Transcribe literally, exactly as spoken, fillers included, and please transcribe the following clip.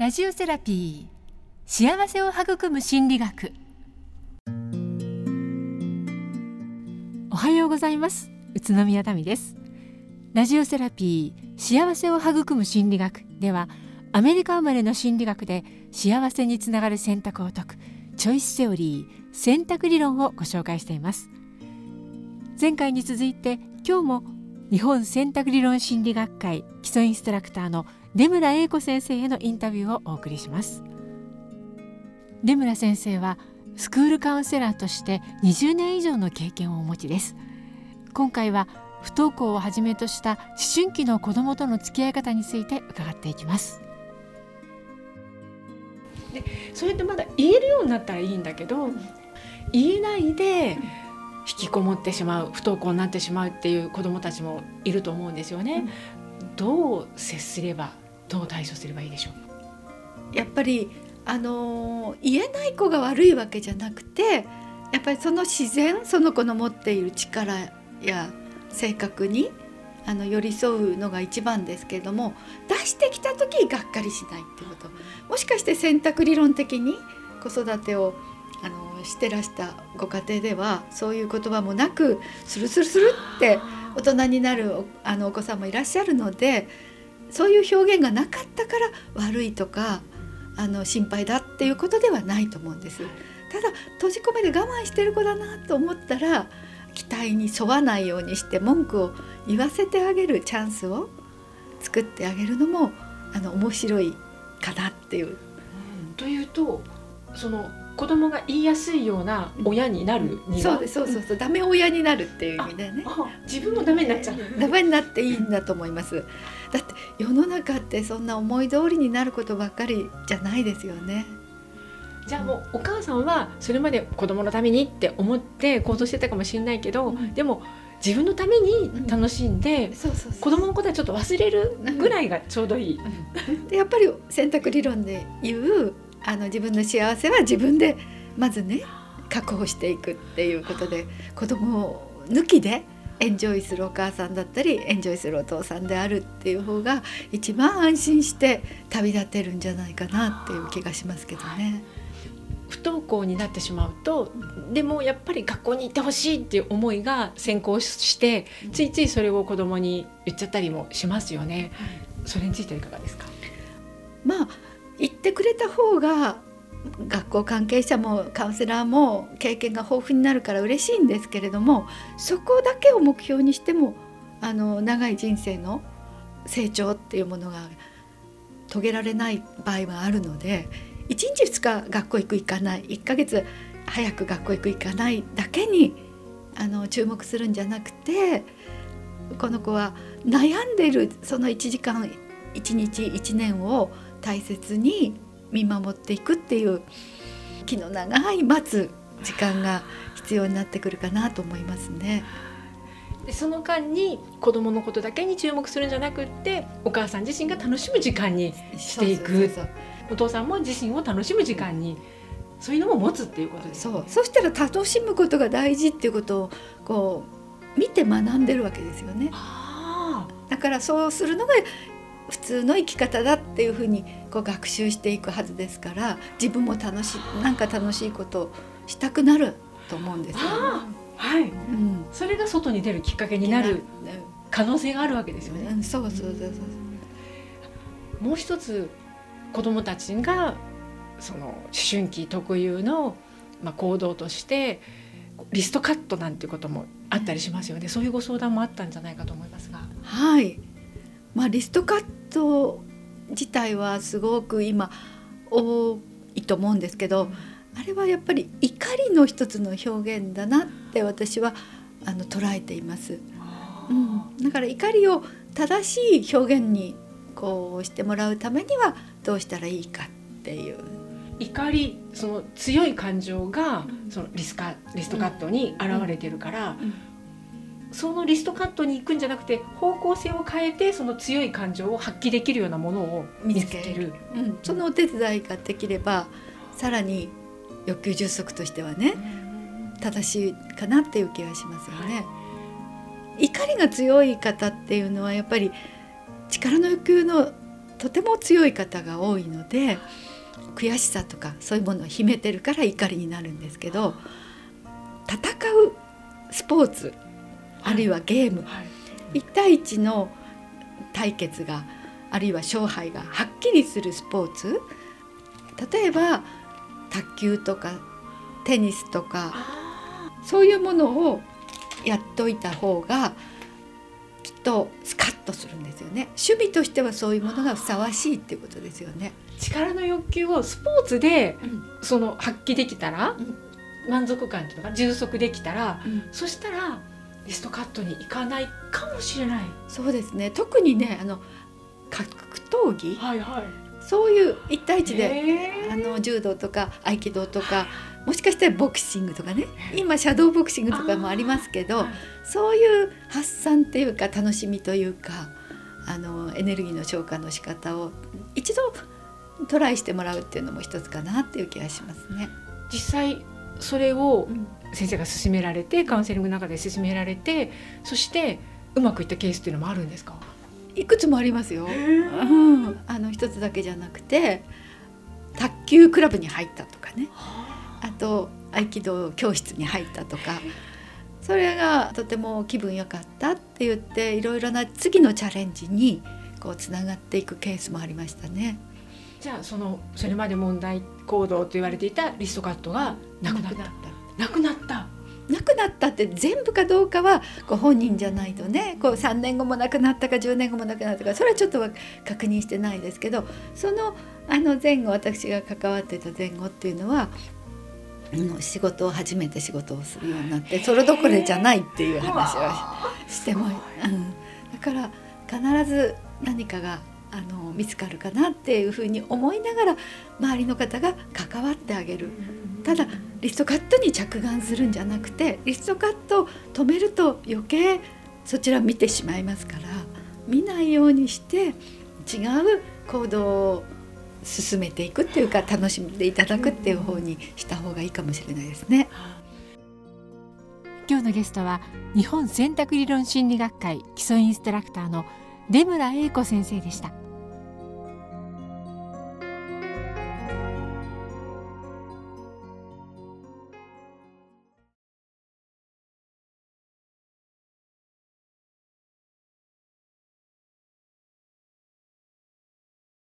ラジオセラピー、幸せを育む心理学。おはようございます。宇都宮民です。ラジオセラピー、幸せを育む心理学では、アメリカ生まれの心理学で幸せにつながる選択を説くチョイスセオリー、選択理論をご紹介しています。前回に続いて今日も日本選択理論心理学会基礎インストラクターの出村英子先生へのインタビューをお送りします。出村先生はスクールカウンセラーとしてにじゅうねん以上の経験をお持ちです。今回は不登校をはじめとした思春期の子どもとの付き合い方について伺っていきます。 でそれってまだ言えるようになったらいいんだけど、言えないで引きこもってしまう、不登校になってしまうっていう子どもたちもいると思うんですよね、うん、どう接すれば、どう対処すればいいでしょう。やっぱりあの言えない子が悪いわけじゃなくて、やっぱりその自然、その子の持っている力や性格にあの寄り添うのが一番ですけれども、出してきた時がっかりしないっていうこと、もしかして選択理論的に子育てをあのしてらしたご家庭ではそういう言葉もなくスルスルスルって大人になる お, あのお子さんもいらっしゃるので、そういう表現がなかったから悪いとかあの心配だっていうことではないと思うんです。ただ閉じ込めて我慢してる子だなと思ったら、期待に沿わないようにして文句を言わせてあげるチャンスを作ってあげるのもあの面白いかなっていう、うん、 というと、その子供が言いやすいような親になるには、 そうですそうそうそう、ダメ親になるっていう意味でね、 自分もダメになっちゃうダメになっていいんだと思います。だって世の中ってそんな思い通りになることばっかりじゃないですよね。 じゃあもうお母さんはそれまで子供のためにって思って行動してたかもしれないけど、うん、でも自分のために楽しんで、うん、そうそうそう、子供のことはちょっと忘れるぐらいがちょうどいい、 うん、でやっぱり選択理論で言うあの自分の幸せは自分でまずね確保していくっていうことで、子供を抜きでエンジョイするお母さんだったりエンジョイするお父さんであるっていう方が一番安心して旅立てるんじゃないかなっていう気がしますけどね。 不登校になってしまうと、でもやっぱり学校に行ってほしいっていう思いが先行して、ついついそれを子供に言っちゃったりもしますよね。それについてはいかがですか？ まあ言ってくれた方が学校関係者もカウンセラーも経験が豊富になるから嬉しいんですけれども、そこだけを目標にしてもあの長い人生の成長っていうものが遂げられない場合はあるので、いちにちふつか学校行く行かない、いっかげつ早く学校行く行かないだけにあの注目するんじゃなくて、この子は悩んでいるそのいちじかんいちにちいちねんを大切に見守っていくっていう気の長い待つ時間が必要になってくるかなと思いますね。 でその間に子どものことだけに注目するんじゃなくって、お母さん自身が楽しむ時間にしていく、そうそうそうそう、お父さんも自身を楽しむ時間に、そういうのも持つっていうことですね。そう、 そしたら楽しむことが大事っていうことをこう見て学んでるわけですよね。あ、だからそうするのが普通の生き方だっていうふうにこう学習していくはずですから、自分も楽しい、なんか楽しいことをしたくなると思うんですよね。 はい、うん、それが外に出るきっかけになる可能性があるわけですよね、 うん、そうそうそうそう。 もう一つ、子どもたちがその思春期特有の、まあ、行動としてリストカットなんていうこともあったりしますよね。そういうご相談もあったんじゃないかと思いますが。 はい、まあ、リストカット自体はすごく今多いと思うんですけど、あれはやっぱり怒りの一つの表現だなって私はあの捉えています、うん、だから怒りを正しい表現にこうしてもらうためにはどうしたらいいかっていう、 怒り、その強い感情がそのリスカ、リストカットに現れてるから、うんうん、そのリストカットに行くんじゃなくて方向性を変えて、その強い感情を発揮できるようなものを見つける、 うん、そのお手伝いができればさらに欲求充足としてはね、正しいかなっていう気がしますよね、はい、怒りが強い方っていうのはやっぱり力の欲求のとても強い方が多いので、悔しさとかそういうものを秘めてるから怒りになるんですけど、戦うスポーツあるいはゲーム、はい、いち対いちの対決があるいは勝敗がはっきりするスポーツ、例えば卓球とかテニスとかそういうものをやっといた方がきっとスカッとするんですよね。趣味としてはそういうものがふさわしいっていうことですよね。 力の欲求をスポーツで、うん、その発揮できたら、うん、満足感というのが充足できたら、うん、そしたらリストカットに行かないかもしれない。 そうですね。特にね、あの格闘技、 はいはい、 そういういち対いちであの柔道とか合気道とか、もしかしたらボクシングとかね、今シャドーボクシングとかもありますけど、はい、そういう発散っていうか楽しみというか、あのエネルギーの消化の仕方を一度トライしてもらうっていうのも一つかなっていう気がしますね。 実際それを先生が勧められて、カウンセリングの中で勧められて、そしてうまくいったケースっていうのもあるんですか？ いくつもありますよ、うん、あの一つだけじゃなくて、卓球クラブに入ったとかね、あと合気道教室に入ったとか、それがとても気分良かったって言って、いろいろな次のチャレンジにこうつながっていくケースもありましたね。 じゃあそのそれまで問題行動と言われていたリストカットがなくなった。なくなったなくなったって全部かどうかはご本人じゃないとね、こうさんねんごもなくなったかじゅうねんごもなくなったか、それはちょっとは確認してないですけど、そのあの前後、私が関わってた前後っていうのは、仕事を初めて仕事をするようになって、それどころじゃないっていう話をしても、うん、だから必ず何かがあの見つかるかなっていうふうに思いながら周りの方が関わってあげる。ただリストカットに着眼するんじゃなくて、リストカットを止めると余計そちら見てしまいますから、見ないようにして違う行動を進めていくっていうか、楽しんでいただくっていう方にした方がいいかもしれないですね。 今日のゲストは日本選択理論心理学会基礎インストラクターの出村栄子先生でした。